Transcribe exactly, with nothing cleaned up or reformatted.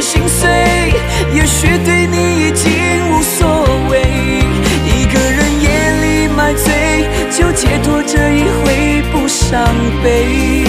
心碎，也许对你已经无所谓。一个人夜里买醉，就解脱这一回不伤悲。